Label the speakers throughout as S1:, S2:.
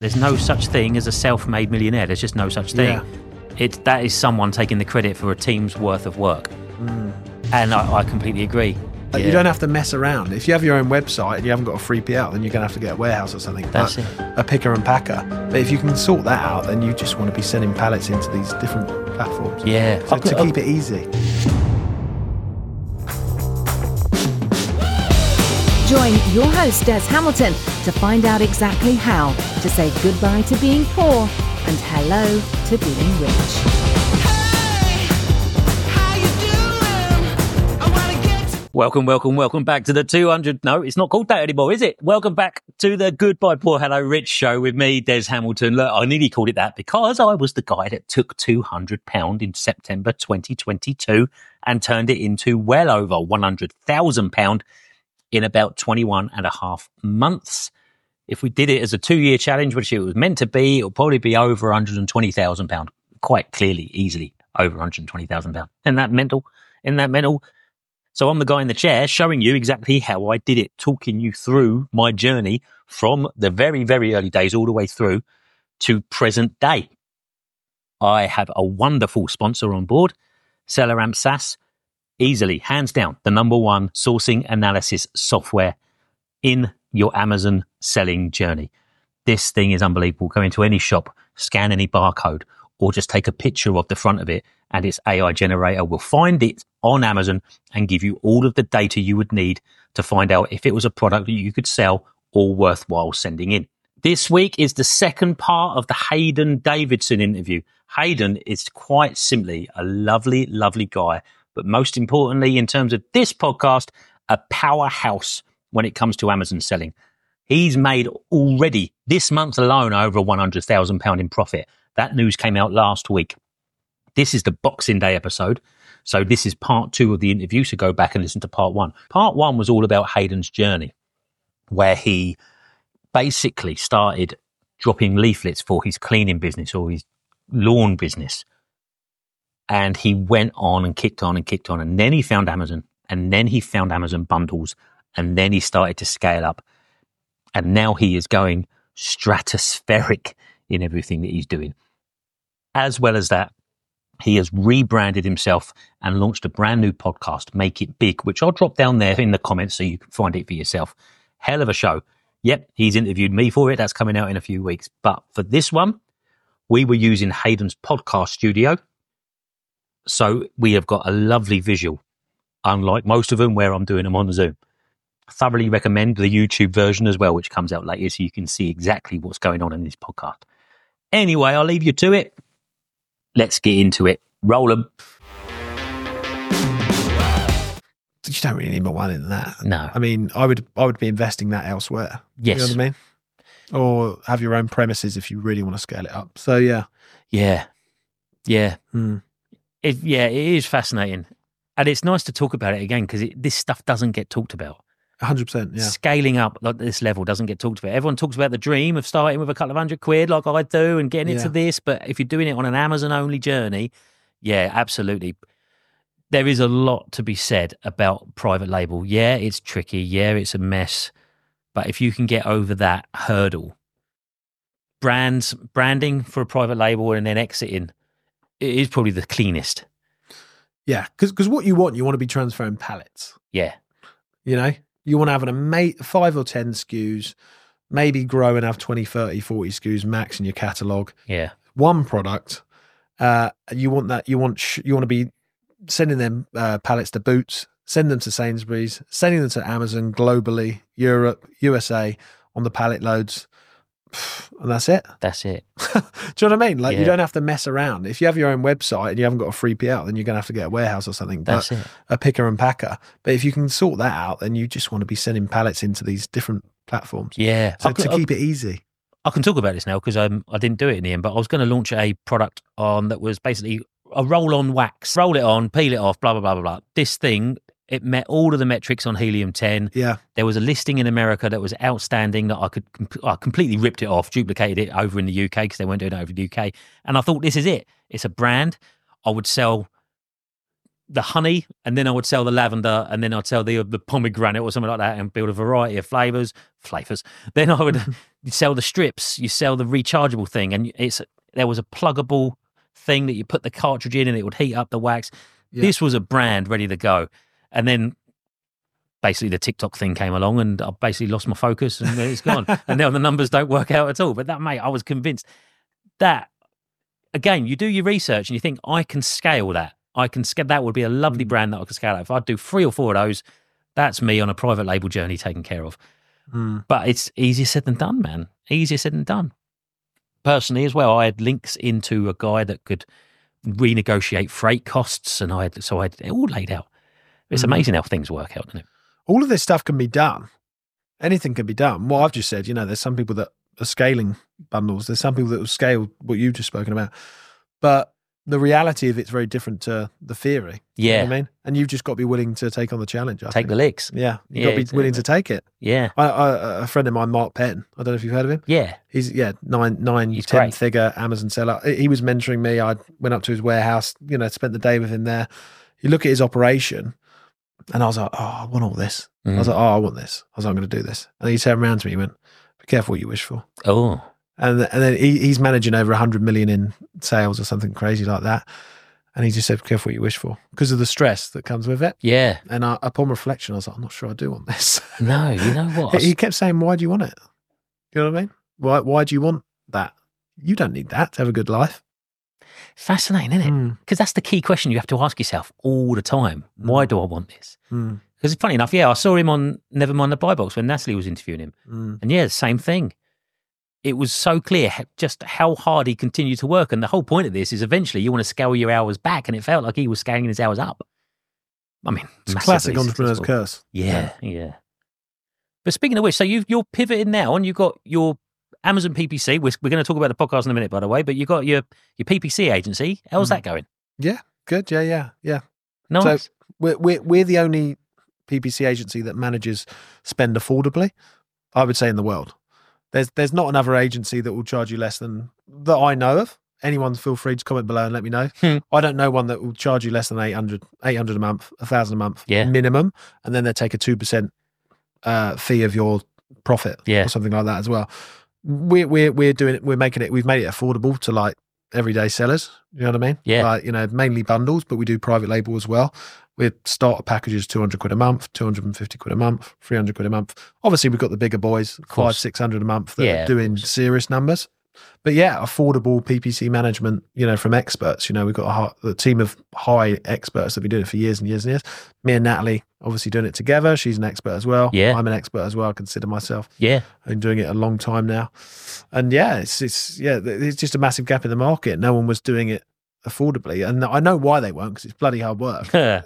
S1: There's no such thing as a self-made millionaire. There's just no such thing.
S2: Yeah.
S1: That is someone taking the credit for a team's worth of work. And I completely agree.
S2: You don't have to mess around. If you have your own website and you haven't got a 3PL, then you're going to have to get a warehouse or something.
S1: That's it.
S2: A picker and packer. But if you can sort that out, then you just want to be sending pallets into these different platforms.
S1: Yeah.
S2: So to keep it easy.
S3: Join your host, Des Hamilton, to find out exactly how to say goodbye to being poor and hello to being rich.
S1: Welcome back to the 200. No, it's not called that anymore, is it? Welcome back to the Goodbye Poor Hello Rich show with me, Des Hamilton. Look, I nearly called it that because I was the guy that took £200 in September 2022 and turned it into well over £100,000 in about 21 and a half months. If we did it as a 2-year challenge, which it was meant to be, it'll probably be over £120,000. Quite clearly, easily over £120,000. Isn't that mental? So I'm the guy in the chair showing you exactly how I did it, talking you through my journey from the very, very early days all the way through to present day. I have a wonderful sponsor on board, SellerAmp SaaS. Easily, hands down, the number one sourcing analysis software in your Amazon selling journey. This thing is unbelievable. Go into any shop, scan any barcode, or just take a picture of the front of it, and its AI generator will find it on Amazon and give you all of the data you would need to find out if it was a product that you could sell or worthwhile sending in. This week is the second part of the Hayden Davidson interview. Hayden is quite simply a lovely, lovely guy, but most importantly, in terms of this podcast, a powerhouse when it comes to Amazon selling. He's made already this month alone over £100,000 in profit. That news came out last week. This is the Boxing Day episode. So this is part 2 of the interview. So go back and listen to part 1. Part 1 was all about Hayden's journey, where he basically started dropping leaflets for his cleaning business or his lawn business. And he went on and kicked on. And then he found Amazon. And then he found Amazon bundles. And then he started to scale up. And now he is going stratospheric in everything that he's doing. As well as that, he has rebranded himself and launched a brand new podcast, Make It Big, which I'll drop down there in the comments so you can find it for yourself. Hell of a show. Yep, he's interviewed me for it. That's coming out in a few weeks. But for this one, we were using Hayden's podcast studio. So we have got a lovely visual, unlike most of them where I'm doing them on Zoom. I thoroughly recommend the YouTube version as well, which comes out later so you can see exactly what's going on in this podcast. Anyway, I'll leave you to it. Let's get into it. Roll them.
S2: You don't really need more money than that.
S1: No.
S2: I mean, I would be investing that elsewhere.
S1: Yes.
S2: You know what I mean? Or have your own premises if you really want to scale it up. So, yeah.
S1: Yeah. It is fascinating. And it's nice to talk about it again because this stuff doesn't get talked about.
S2: 100%, yeah.
S1: Scaling up at this level doesn't get talked about. Everyone talks about the dream of starting with a couple of £100 like I do and getting into this. But if you're doing it on an Amazon-only journey, yeah, absolutely. There is a lot to be said about private label. Yeah, it's tricky. Yeah, it's a mess. But if you can get over that hurdle, branding for a private label and then exiting, it is probably the cleanest.
S2: Yeah, because what you want to be transferring pallets.
S1: Yeah.
S2: You know? You want to have 5 or 10 SKUs, maybe grow and have 20, 30, 40 SKUs max in your catalogue.
S1: Yeah.
S2: One product. You want that. You want to be sending them pallets to Boots, send them to Sainsbury's, sending them to Amazon globally, Europe, USA on the pallet loads. And that's it.
S1: That's it.
S2: Do you know what I mean? Like, you don't have to mess around. If you have your own website and you haven't got a 3PL, then you're going to have to get a warehouse or something.
S1: That's it.
S2: A picker and packer. But if you can sort that out, then you just want to be sending pallets into these different platforms.
S1: Yeah.
S2: So to keep it easy.
S1: I can talk about this now because I didn't do it in the end, but I was going to launch a product that was basically a roll-on wax. Roll it on, peel it off, blah, blah, blah, blah, blah. This thing, it met all of the metrics on Helium 10.
S2: Yeah.
S1: There was a listing in America that was outstanding that I completely ripped it off, duplicated it over in the UK because they weren't doing it over the UK. And I thought, this is it. It's a brand. I would sell the honey, and then I would sell the lavender, and then I'd sell the pomegranate or something like that, and build a variety of flavors. Then I would sell the strips. You sell the rechargeable thing, and there was a pluggable thing that you put the cartridge in, and it would heat up the wax. Yeah. This was a brand ready to go, and then basically the TikTok thing came along, and I basically lost my focus, and it's gone. And now the numbers don't work out at all. But that, mate, I was convinced that. Again, you do your research, and you think, I can scale that. That would be a lovely brand that I could scale out. If I do 3 or 4 of those, that's me on a private label journey taken care of. But it's easier said than done, man. Easier said than done. Personally as well, I had links into a guy that could renegotiate freight costs, and I had it all laid out. It's amazing how things work out, isn't it?
S2: All of this stuff can be done. Anything can be done. What I've just said, there's some people that are scaling bundles. There's some people that will scale what you've just spoken about. But the reality of it's very different to the theory.
S1: Yeah.
S2: You know what I mean? And you've just got to be willing to take on the challenge. I think.
S1: The licks.
S2: Yeah. You've got to be willing to take it.
S1: Yeah.
S2: A friend of mine, Mark Penn, I don't know if you've heard of him.
S1: Yeah.
S2: He's 10
S1: great.
S2: figure Amazon seller. He was mentoring me. I went up to his warehouse, spent the day with him there. You look at his operation, and I was like, I want all this. I was like, I want this. I was like, I'm going to do this. And he turned around to me and went, be careful what you wish for.
S1: Oh.
S2: And then he's managing over 100 million in sales or something crazy like that. And he just said, be careful what you wish for, because of the stress that comes with it.
S1: Yeah.
S2: And upon reflection, I was like, I'm not sure I do want this.
S1: No, you know what?
S2: He kept saying, why do you want it? You know what I mean? Why do you want that? You don't need that to have a good life.
S1: Fascinating, isn't it? Because that's the key question you have to ask yourself all the time. Why do I want this? Because funny enough, I saw him on Nevermind the Buy Box when Natalie was interviewing him. And the same thing. It was so clear just how hard he continued to work. And the whole point of this is eventually you want to scale your hours back. And it felt like he was scaling his hours up. I mean,
S2: it's a classic entrepreneur's curse.
S1: Yeah. But speaking of which, so you're pivoting now, and you've got your Amazon PPC. We're going to talk about the podcast in a minute, by the way, but you've got your PPC agency. How's that going?
S2: Yeah, good. Yeah.
S1: Nice.
S2: So we're the only PPC agency that manages spend affordably, I would say, in the world. There's not another agency that will charge you less than that I know of. Anyone, feel free to comment below and let me know. I don't know one that will charge you less than 800 a month, 1,000 a month minimum, and then they take a 2% fee of your profit or something like that as well. We're doing it. We've made it affordable to like everyday sellers. You know what I mean?
S1: Yeah.
S2: Like, mainly bundles, but we do private label as well. With starter packages, 200 quid a month, 250 quid a month, 300 quid a month. Obviously, we've got the bigger boys, 500-600 a month that are doing serious numbers. But affordable PPC management, from experts. We've got a team of high experts that have been doing it for years and years and years. Me and Natalie, obviously doing it together. She's an expert as well.
S1: Yeah.
S2: I'm an expert as well. I consider myself.
S1: Yeah.
S2: I've been doing it a long time now. And it's just a massive gap in the market. No one was doing it affordably, and I know why they won't, because it's bloody hard work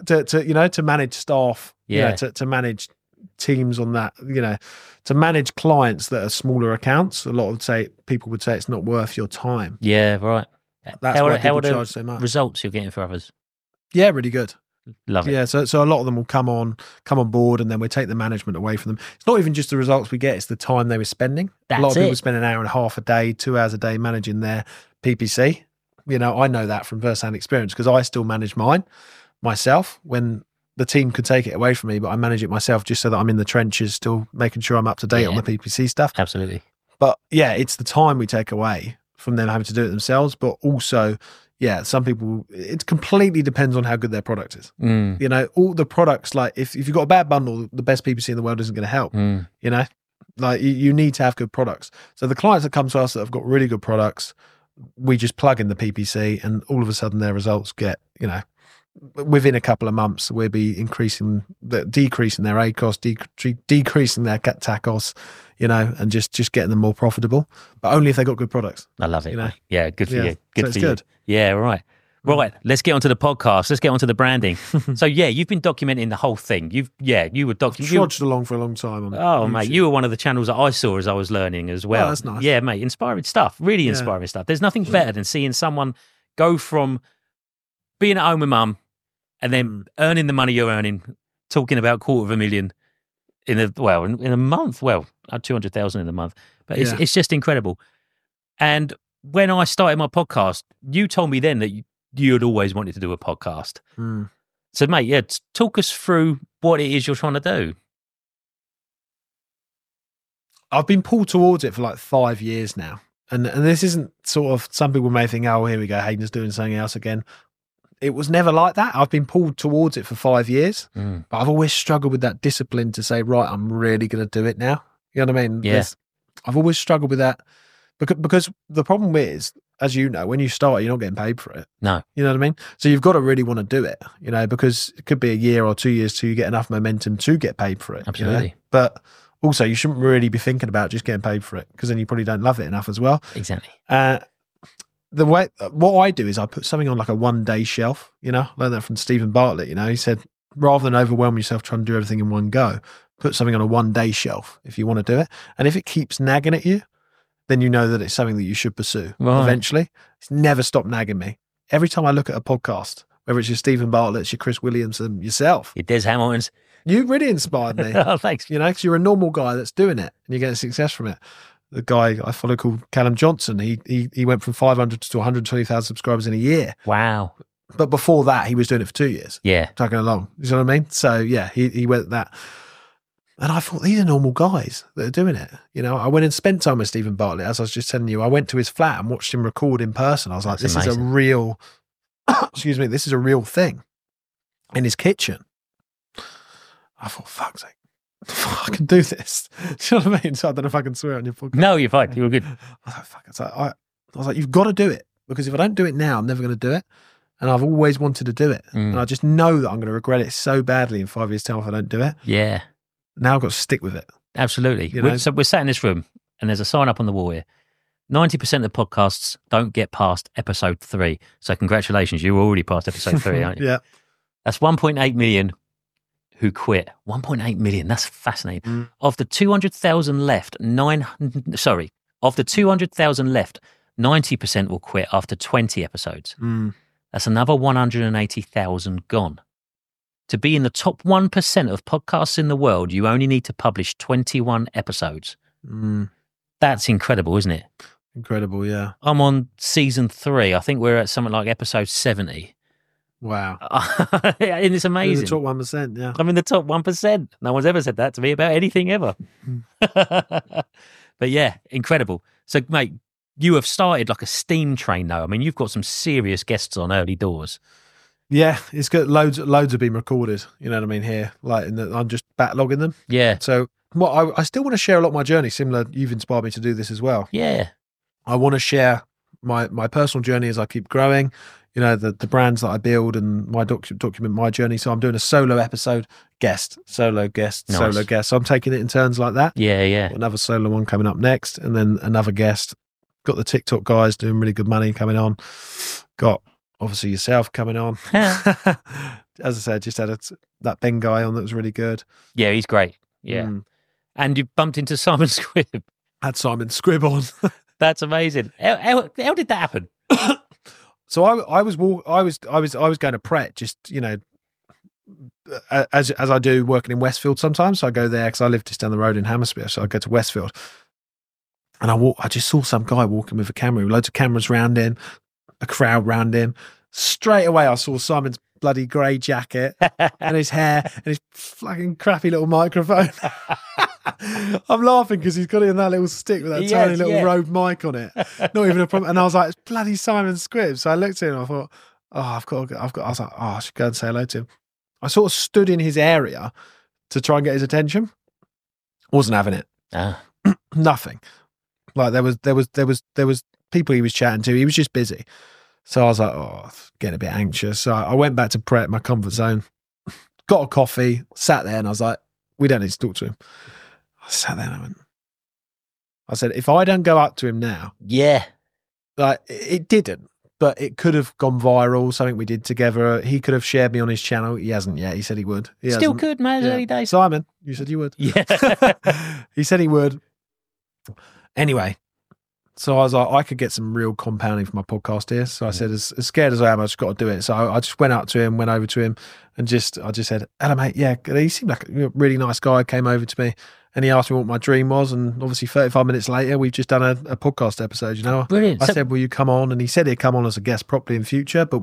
S2: to manage staff, to manage teams on that, to manage clients that are smaller accounts. A lot of people would say it's not worth your time.
S1: Yeah, right.
S2: That's why people charge so much.
S1: Results you're getting for others?
S2: Yeah, really good.
S1: Love it.
S2: Yeah, so a lot of them will come on board, and then we take the management away from them. It's not even just the results we get; it's the time they were spending. A lot of people spend an hour and a half a day, 2 hours a day managing their PPC. I know that from first-hand experience, because I still manage mine myself when the team could take it away from me, but I manage it myself just so that I'm in the trenches, still making sure I'm up to date on the PPC stuff.
S1: Absolutely.
S2: But it's the time we take away from them having to do it themselves, but also, some people, it completely depends on how good their product is. All the products, like if you've got a bad bundle, the best PPC in the world isn't going to help, Like you need to have good products. So the clients that come to us that have got really good products, we just plug in the PPC, and all of a sudden their results get, within a couple of months, we'll be decreasing their ACOS, decreasing their TACOS, and just getting them more profitable, but only if they got good products.
S1: I love it. Yeah, good for you. Good for you.
S2: Good.
S1: Yeah, right. Right, let's get onto the podcast. Let's get onto the branding. So, you've been documenting the whole thing. You were documenting.
S2: Trudged along for a long time.
S1: On mate, you were one of the channels that I saw as I was learning as well.
S2: Oh, that's nice.
S1: Yeah, mate, inspiring stuff. Really inspiring stuff. There's nothing better than seeing someone go from being at home with mum and then earning the money you're earning, talking about $250,000 in a month. Well, 200,000 in a month. But it's just incredible. And when I started my podcast, you told me then that you had always wanted to do a podcast. So, mate, yeah, talk us through what it is you're trying to do.
S2: I've been pulled towards it for like 5 years now. And this isn't sort of, some people may think, oh, here we go, Hayden's doing something else again. It was never like that. I've been pulled towards it for 5 years, but I've always struggled with that discipline to say, right, I'm really going to do it now. You know what I mean?
S1: Yeah.
S2: I've always struggled with that because the problem is, as you know, when you start, you're not getting paid for it.
S1: No.
S2: You know what I mean? So you've got to really want to do it, you know, because it could be a year or 2 years till you get enough momentum to get paid for it.
S1: Absolutely.
S2: You know? But also, you shouldn't really be thinking about just getting paid for it, because then you probably don't love it enough as well.
S1: Exactly.
S2: The way what I do is I put something on like a 1 day shelf. You know, I learned that from Stephen Bartlett. You know, he said rather than overwhelm yourself trying to do everything in one go, put something on a 1 day shelf if you want to do it. And if it keeps nagging at you, then you know that it's something that you should pursue eventually. It's never stopped nagging me. Every time I look at a podcast, whether it's your Stephen Bartlett's, your Chris Williamson, yourself,
S1: Your Des Hamilton's.
S2: you really inspired me.
S1: Oh, thanks.
S2: You know, because you're a normal guy that's doing it and you're getting success from it. The guy I follow called Callum Johnson, he went from 500 to 120,000 subscribers in a year.
S1: Wow.
S2: But before that, he was doing it for 2 years.
S1: Yeah.
S2: Tugging along. You know what I mean? So yeah, he went that. And I thought, these are normal guys that are doing it. You know, I went and spent time with Stephen Bartlett, as I was just telling you. I went to his flat and watched him record in person. I was like,
S1: That's
S2: this is a
S1: amazing.
S2: real, excuse me, this is a real thing in his kitchen. I thought, fuck's sake, I can do this. Do you know what I mean? So I don't know if I can swear on your podcast.
S1: No, you're fine. You're good.
S2: I was like, fuck. It's like, I was like, you've got to do it, because if I don't do it now, I'm never going to do it. And I've always wanted to do it. And I just know that I'm going to regret it so badly in 5 years' time if I don't do it.
S1: Yeah.
S2: Now I've got to stick with it.
S1: Absolutely.
S2: You know?
S1: So we're sat in this room and there's a sign up on the wall here. 90% of the podcasts don't get past episode 3. So congratulations, you're already past episode 3, aren't you?
S2: Yeah.
S1: That's 1.8 million who quit. 1.8 million. That's fascinating. Of the 200,000 left, of the 200,000 left, 90% will quit after 20 episodes. That's another 180,000 gone. To be in the top 1% of podcasts in the world, you only need to publish 21 episodes. That's incredible, isn't it?
S2: Incredible, yeah.
S1: I'm on season 3. I think we're at something like episode 70.
S2: Wow.
S1: And it's
S2: You're
S1: amazing.
S2: the top 1%, yeah.
S1: I'm in the top 1%. No one's ever said that to me about anything ever. But yeah, incredible. So, mate, you have started like a steam train, though. I mean, you've got some serious guests on Early Doors.
S2: Yeah, it's got loads have been recorded, you know what I mean, here. Like, I'm just backlogging them.
S1: Yeah.
S2: So, I still want to share a lot of my journey, similar, you've inspired me to do this as well.
S1: Yeah.
S2: I want to share my personal journey as I keep growing, you know, the brands that I build and my document my journey. So I'm doing a solo episode, solo guest. So I'm taking it in turns like that.
S1: Yeah, yeah.
S2: Got another solo one coming up next, and then another guest. Got the TikTok guys doing really good money coming on. Got obviously yourself coming on. As I said, just had that Ben guy on that was really good.
S1: Yeah, he's great. Yeah. And you bumped into Simon Squibb.
S2: Had Simon Squibb on.
S1: That's amazing. How did that happen?
S2: So I was going to Pret, just, you know, as I do working in Westfield sometimes. So I go there because I live just down the road in Hammersmith. So I go to Westfield, and I just saw some guy walking with a camera, with loads of cameras round him, a crowd round him. Straight away, I saw Simon's bloody grey jacket and his hair and his fucking crappy little microphone. I'm laughing because he's got it in that little stick with that tiny little Rode mic on it. Not even a problem. And I was like, it's bloody Simon Squibb. So I looked at him and I thought, I was like, I should go and say hello to him. I sort of stood in his area to try and get his attention. Wasn't having it. Nothing. Like there was people he was chatting to. He was just busy. So I was like, getting a bit anxious. So I went back to Pret, my comfort zone, got a coffee, sat there, and I was like, we don't need to talk to him. I sat there and I said, if I don't go up to him now, like it didn't, but it could have gone viral, something we did together. He could have shared me on his channel. He hasn't yet. He said he would. He
S1: Still
S2: hasn't.
S1: could, man. Early days.
S2: Simon, you said you would.
S1: Yeah.
S2: He said he would. Anyway, so I was like, I could get some real compounding for my podcast here. So I said, as scared as I am, I just got to do it. So I just went up to him, went over to him, and I just said, hello, mate. Yeah, he seemed like a really nice guy. Came over to me, and he asked me what my dream was. And obviously, 35 minutes later, we've just done a podcast episode. You know,
S1: Brilliant.
S2: I said, will you come on? And he said he'd come on as a guest properly in future, but we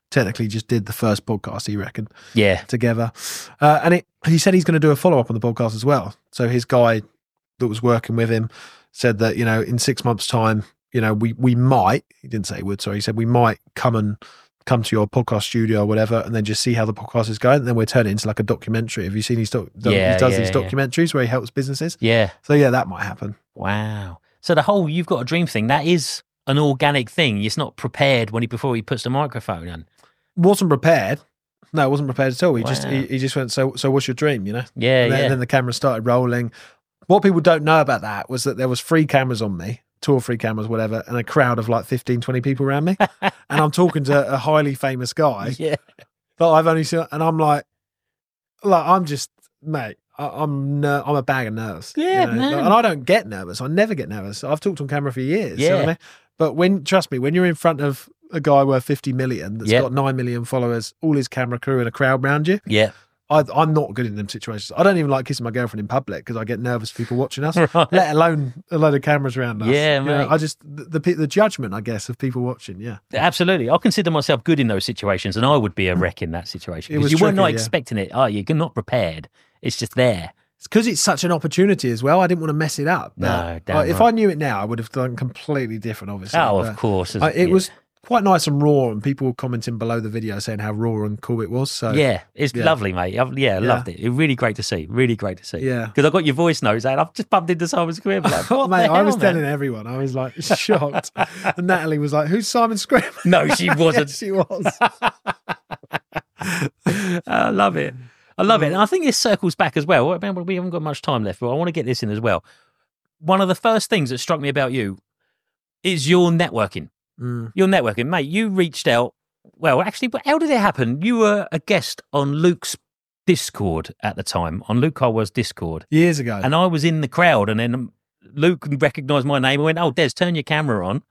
S2: technically just did the first podcast, he reckoned,
S1: Yeah.
S2: together. And he said he's going to do a follow-up on the podcast as well. So his guy that was working with him said that, in 6 months' time, we might, he didn't say he would, sorry, he said we might come to your podcast studio or whatever, and then just see how the podcast is going, and then we'll turn it into like a documentary. Have you seen he does these documentaries where he helps businesses?
S1: Yeah.
S2: So yeah, that might happen.
S1: Wow. So the whole "you've got a dream" thing, that is an organic thing. It's not prepared before he puts the microphone on.
S2: Wasn't prepared. No, it wasn't prepared at all. He
S1: Wow.
S2: just went, so what's your dream,
S1: Yeah,
S2: and then the camera started rolling. What people don't know about that was that there was 3 cameras on me, 2 or 3 cameras, whatever, and a crowd of like 15, 20 people around me. And I'm talking to a highly famous guy
S1: Yeah.
S2: that I've only seen, and I'm like I'm just, mate, I'm a bag of nerves.
S1: Yeah, man.
S2: And I don't get nervous. I never get nervous. I've talked on camera for years. You know what I
S1: Yeah.
S2: mean? But trust me, when you're in front of a guy worth 50 million that's got 9 million followers, all his camera crew and a crowd around you,
S1: Yeah.
S2: I'm not good in them situations. I don't even like kissing my girlfriend in public because I get nervous for people watching us,
S1: Right.
S2: let alone a load of cameras around us.
S1: Yeah,
S2: You know,
S1: mate.
S2: I just, the judgment, I guess, of people watching. Yeah.
S1: Absolutely. I consider myself good in those situations, and I would be a wreck in that situation.
S2: It
S1: Because
S2: was
S1: you were not
S2: tricky, yeah.
S1: expecting it, are you? You're not prepared. It's just there.
S2: It's because it's such an opportunity as well. I didn't want to mess it up.
S1: No,
S2: But,
S1: damn
S2: if
S1: right.
S2: I knew it now, I would have done completely different, obviously.
S1: Oh,
S2: But
S1: of course.
S2: it was quite nice and raw, and people were commenting below the video saying how raw and cool it was. So
S1: Yeah, it's lovely, mate. I loved it. It really great to see. Really great to see.
S2: Yeah.
S1: Because I got your voice notes and I've just bumped into Simon Scream. Like, what
S2: Mate,
S1: the
S2: I
S1: hell,
S2: was
S1: man?
S2: telling everyone. I was like shocked. And Natalie was like, "Who's Simon Scream?"
S1: No, she wasn't.
S2: Yes, she was.
S1: I love it. I love it. And I think this circles back as well. Remember, we haven't got much time left, but I want to get this in as well. One of the first things that struck me about you is your networking. Your networking. Mate, you reached out. Well, actually, how did it happen? You were a guest on Luke's Discord at the time, on Luke Carwell's Discord.
S2: Years ago.
S1: And I was in the crowd, and then Luke recognised my name and went, "Oh, Des, turn your camera on."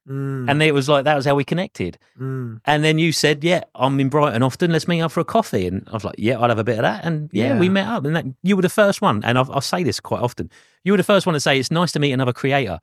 S1: And it was like, that was how we connected. And then you said, "Yeah, I'm in Brighton often. Let's meet up for a coffee." And I was like, "Yeah, I'd have a bit of that." And yeah. We met up. And you were the first one. And I'll say this quite often. You were the first one to say, "It's nice to meet another creator."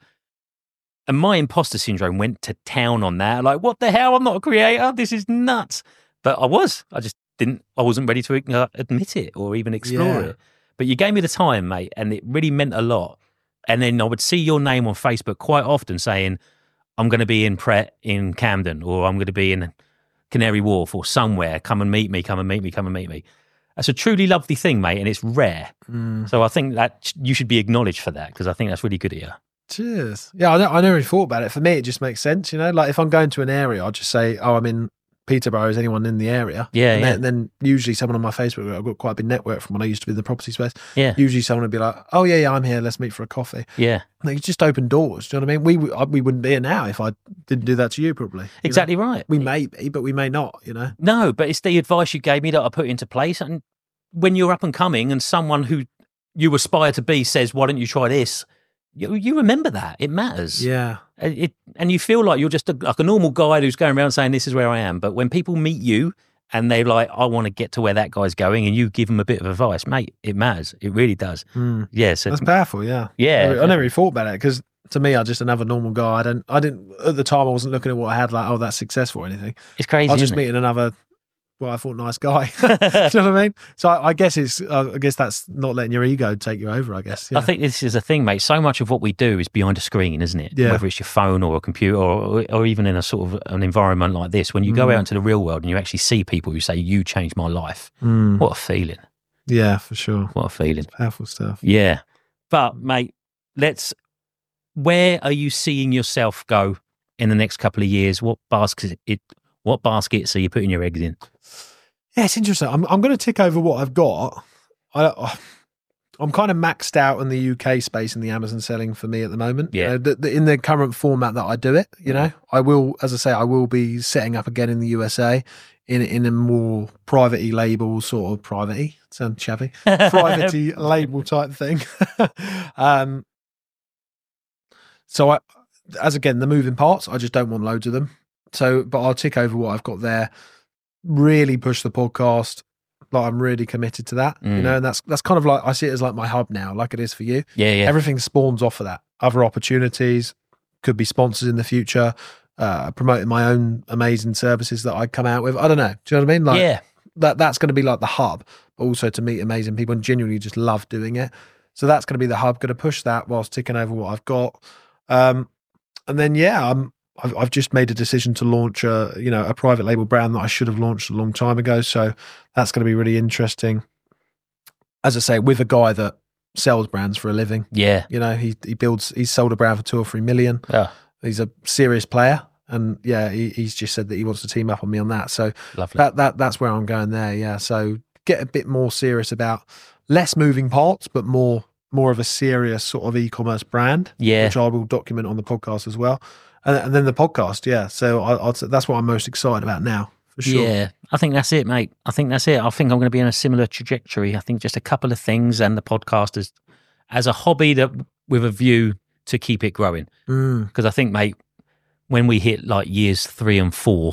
S1: And my imposter syndrome went to town on that. Like, what the hell? I'm not a creator. This is nuts. But I was. I just I wasn't ready to admit it or even explore it. But you gave me the time, mate. And it really meant a lot. And then I would see your name on Facebook quite often saying, "I'm going to be in Pret in Camden," or "I'm going to be in Canary Wharf or somewhere. Come and meet me, come and meet me, come and meet me." That's a truly lovely thing, mate. And it's rare. So I think that you should be acknowledged for that because I think that's really good of you.
S2: Cheers. Yeah, I never really thought about it. For me, it just makes sense, Like if I'm going to an area, I'll just say, "Oh, I'm in Peterborough. Is anyone in the area?"
S1: Yeah,
S2: and then usually someone on my Facebook, I've got quite a big network from when I used to be in the property space.
S1: Yeah.
S2: Usually someone would be like, "Oh yeah, I'm here. Let's meet for a coffee."
S1: Yeah.
S2: Like, just open doors. Do you know what I mean? We wouldn't be here now if I didn't do that to you, probably.
S1: Exactly right.
S2: We may be, but we may not,
S1: No, but it's the advice you gave me that I put into place. And when you're up and coming and someone who you aspire to be says, "Why don't you try this?" You remember that. It matters.
S2: Yeah.
S1: And you feel like you're just like a normal guy who's going around saying, "This is where I am." But when people meet you and they're like, "I want to get to where that guy's going," and you give them a bit of advice, mate, it matters. It really does. Yeah. So
S2: That's powerful, yeah.
S1: Yeah.
S2: I never really thought about it because to me, I'm just another normal guy. I didn't at the time, I wasn't looking at what I had like, "Oh, that's successful" or anything.
S1: It's crazy.
S2: I was just
S1: isn't it?
S2: meeting another, well, I thought nice guy. Do you know what I mean? So I guess that's not letting your ego take you over, I guess. Yeah.
S1: I think this is a thing, mate. So much of what we do is behind a screen, isn't it?
S2: Yeah.
S1: Whether it's your phone or a computer or even in a sort of an environment like this, when you go out into the real world and you actually see people who say, "You changed my life." What a feeling.
S2: Yeah, for sure.
S1: What a feeling.
S2: Powerful stuff.
S1: Yeah. But, mate, where are you seeing yourself go in the next couple of years? What baskets are you putting your eggs in?
S2: Yeah, it's interesting. I'm going to tick over what I've got. I'm kind of maxed out in the UK space in the Amazon selling for me at the moment.
S1: Yeah.
S2: In the current format that I do it, I will, as I say, I will be setting up again in the USA in a more private-y label, sort of private-y, sound shabby, private-y label type thing. So as again, the moving parts, I just don't want loads of them. So, but I'll tick over what I've got there, really push the podcast. Like I'm really committed to that, and that's kind of like, I see it as like my hub now, like it is for you.
S1: Yeah.
S2: Everything spawns off of that. Other opportunities, could be sponsors in the future, promoting my own amazing services that I come out with. I don't know. Do you know what I mean? Like,
S1: Yeah.
S2: That's going to be like the hub, but also to meet amazing people and genuinely just love doing it. So that's going to be the hub. Going to push that whilst ticking over what I've got. And then, I've just made a decision to launch a private label brand that I should have launched a long time ago. So that's going to be really interesting. As I say, with a guy that sells brands for a living.
S1: Yeah.
S2: You know, he's sold a brand for 2 or 3 million.
S1: Yeah.
S2: He's a serious player. And he's just said that he wants to team up on me on that. So
S1: Lovely.
S2: That's where I'm going there. Yeah. So get a bit more serious about less moving parts, but more of a serious sort of e-commerce brand.
S1: Yeah.
S2: Which I will document on the podcast as well. And then the podcast. Yeah. So that's what I'm most excited about now. For sure.
S1: Yeah, I think that's it, mate. I think that's it. I think I'm going to be in a similar trajectory. I think just a couple of things and the podcast as a hobby that with a view to keep it growing. Because I think, mate, when we hit like years 3 and 4,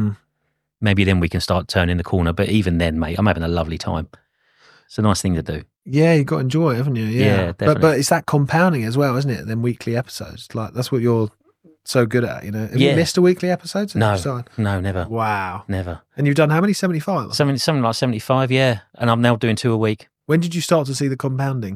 S1: maybe then we can start turning the corner. But even then, mate, I'm having a lovely time. It's a nice thing to do.
S2: Yeah, you've got to enjoy it, haven't you? Yeah,
S1: definitely.
S2: But it's that compounding as well, isn't it? Then weekly episodes. Like that's what you're so good at, you know. Have you missed a weekly episode since you started?
S1: No, never.
S2: Wow.
S1: Never.
S2: And you've done how many? 75?
S1: Something like 75, yeah. And I'm now doing 2 a week.
S2: When did you start to see the compounding?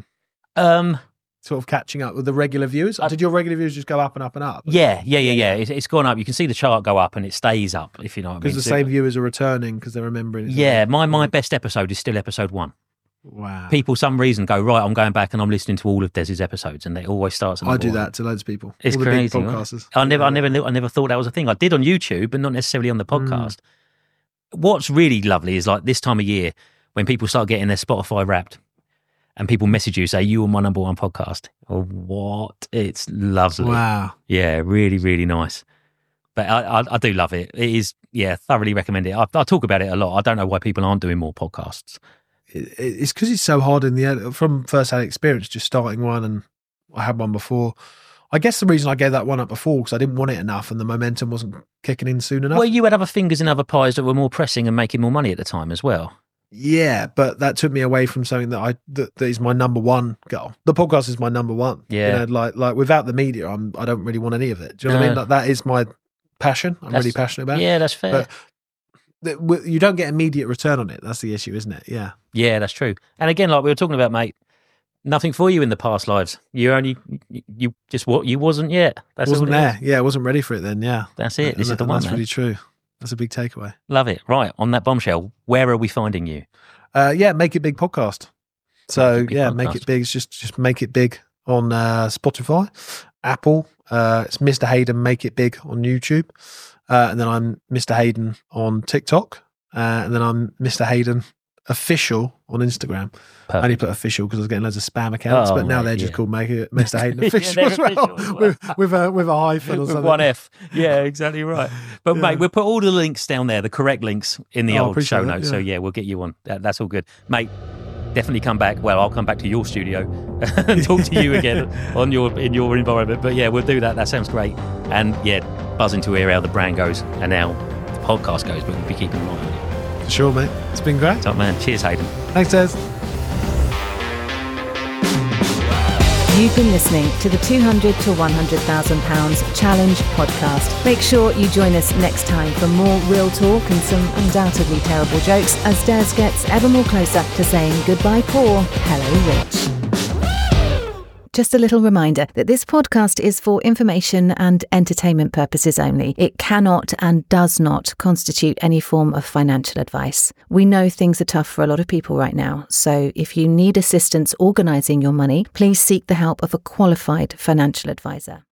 S2: Sort of catching up with the regular viewers? Did your regular viewers just go up and up and up?
S1: Yeah. It's gone up. You can see the chart go up and it stays up, if you know what I mean.
S2: Because the same viewers are returning because they're remembering it.
S1: Yeah, my best episode is still episode 1.
S2: Wow.
S1: People, some reason, go, right, I'm going back and I'm listening to all of Des's episodes, and it always starts.
S2: I do that to loads of people.
S1: It's
S2: all the
S1: crazy.
S2: big podcasters.
S1: I never thought that was a thing. I did on YouTube, but not necessarily on the podcast. What's really lovely is like this time of year when people start getting their Spotify Wrapped, and people message you say you were my number 1 podcast. Oh, what? It's lovely.
S2: Wow.
S1: Yeah, really, really nice. But I do love it. It is, thoroughly recommend it. I talk about it a lot. I don't know why people aren't doing more podcasts.
S2: It's because it's so hard in the end. From first-hand experience, just starting one, and I had one before. I guess the reason I gave that one up before because I didn't want it enough, and the momentum wasn't kicking in soon enough.
S1: Well, you had other fingers in other pies that were more pressing and making more money at the time as well.
S2: Yeah, but that took me away from something that is my number 1 goal. The podcast is my number 1.
S1: Yeah,
S2: you know, like without the media, I don't really want any of it. Do you know what I mean? Like, that is my passion. I'm really passionate about it.
S1: Yeah, that's fair.
S2: But you don't get immediate return on it. That's the issue, isn't it? Yeah.
S1: Yeah, that's true. And again, like we were talking about, mate, nothing for you in the past lives. You wasn't yet.
S2: Wasn't there. Yeah, I wasn't ready for it then. Yeah.
S1: That's it. This is the one.
S2: That's really true. That's a big takeaway.
S1: Love it. Right. On that bombshell, where are we finding you?
S2: Make It Big podcast. So
S1: Make
S2: It Big. Just Make It Big on Spotify, Apple. It's Mr. Hayden Make It Big on YouTube. And then I'm Mr. Hayden on TikTok. And then I'm Mr. Hayden Official on Instagram. Perfect. I only put official because I was getting loads of spam accounts, but now they're just called Make It Mr. Hayden Official as well, with a hyphen or something.
S1: With 1 F. Yeah, exactly right. But mate, we'll put all the links down there, the correct links in the old show notes. So we'll get you on. That's all good, mate. Definitely come back. Well, I'll come back to your studio and talk to you again in your environment. But yeah, we'll do that. That sounds great. And buzzing to hear how the brand goes and how the podcast goes. But we'll be keeping an eye on it.
S2: For sure, mate. It's been great.
S1: Top man. Cheers, Hayden.
S2: Thanks, Des.
S3: You've been listening to the 200 to £100,000 Challenge podcast. Make sure you join us next time for more real talk and some undoubtedly terrible jokes as Des gets ever more closer to saying goodbye poor, hello rich. Just a little reminder that this podcast is for information and entertainment purposes only. It cannot and does not constitute any form of financial advice. We know things are tough for a lot of people right now, so if you need assistance organising your money, please seek the help of a qualified financial advisor.